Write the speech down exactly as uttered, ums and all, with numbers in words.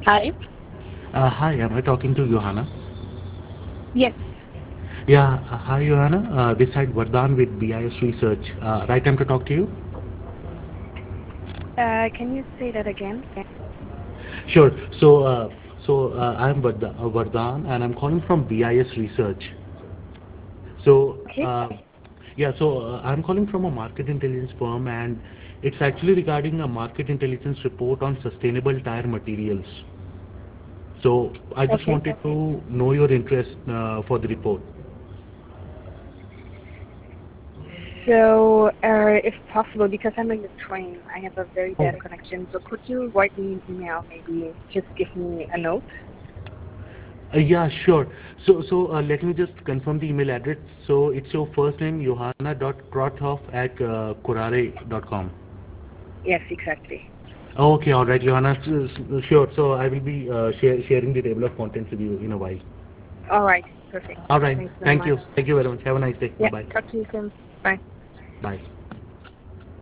Hi. Uh, hi, am I talking to Johanna? Yes. Yeah, uh, hi Johanna. Uh, this side Vardhan with B I S Research. Uh, right time to talk to you? Uh, can you say that again? Sure. So, uh, so uh, I'm Vardha- uh, Vardhan and I'm calling from B I S Research. So, Okay. uh, yeah, so uh, I'm calling from a market intelligence firm and it's actually regarding a market intelligence report on sustainable tire materials. So, I just Okay. wanted to know your interest uh, for the report. So, uh, if possible, because I'm in the train, I have a very Oh, bad connection. So, could you write me an email? Maybe just give me a note. Uh, yeah, sure. So, so uh, let me just confirm the email address. So it's your first name, johanna dot krothoff at uh, kurare dot com. Yes, exactly. Okay, all right, Johanna. S- s- Sure. So I will be uh, share, sharing the table of contents with you in a while. All right. Perfect. All right. Thanks very Thank much. you. Thank you very much. Have a nice day. Yeah. Bye-bye. Talk to you soon. Bye. Bye.